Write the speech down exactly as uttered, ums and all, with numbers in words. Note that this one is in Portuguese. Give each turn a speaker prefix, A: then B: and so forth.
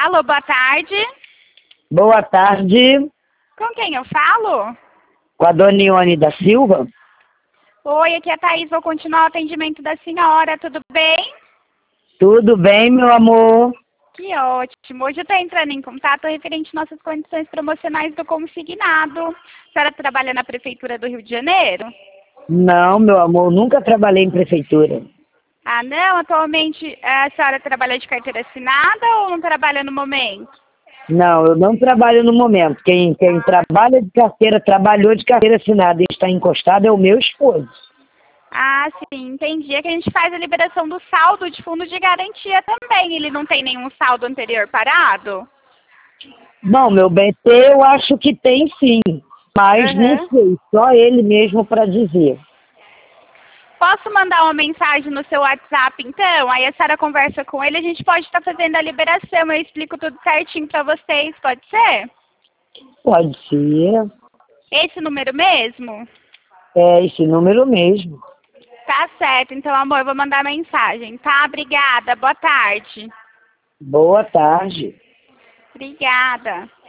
A: Alô, boa tarde.
B: Boa tarde,
A: Com quem eu falo?
B: com a dona Ione da Silva.
A: Oi, aqui é a Thaís, vou continuar o atendimento da senhora, tudo bem?
B: Tudo bem, meu amor?
A: Que ótimo. Hoje eu estou entrando em contato referente às nossas condições promocionais do consignado. A senhora trabalha na Prefeitura do Rio de Janeiro?
B: Não, meu amor, nunca trabalhei em prefeitura.
A: Ah, não? Atualmente a senhora trabalha de carteira assinada ou não trabalha no momento?
B: Não, eu não trabalho no momento. Quem, quem trabalha de carteira, trabalhou de carteira assinada e está encostado é o meu esposo.
A: Ah, sim, entendi. É que a gente faz a liberação do saldo de fundo de garantia também. Ele não tem nenhum saldo anterior parado?
B: Bom, meu bem, eu acho que tem sim, mas não
A: Uhum.
B: sei, só ele mesmo para dizer.
A: Posso mandar uma mensagem no seu WhatsApp, então? Aí a senhora conversa com ele, a gente pode estar fazendo a liberação. Eu explico tudo certinho para vocês, pode ser?
B: Pode ser,
A: Esse número mesmo?
B: é esse número mesmo.
A: Tá certo, então, amor, eu vou mandar mensagem, tá? Obrigada, boa tarde.
B: Boa tarde.
A: Obrigada.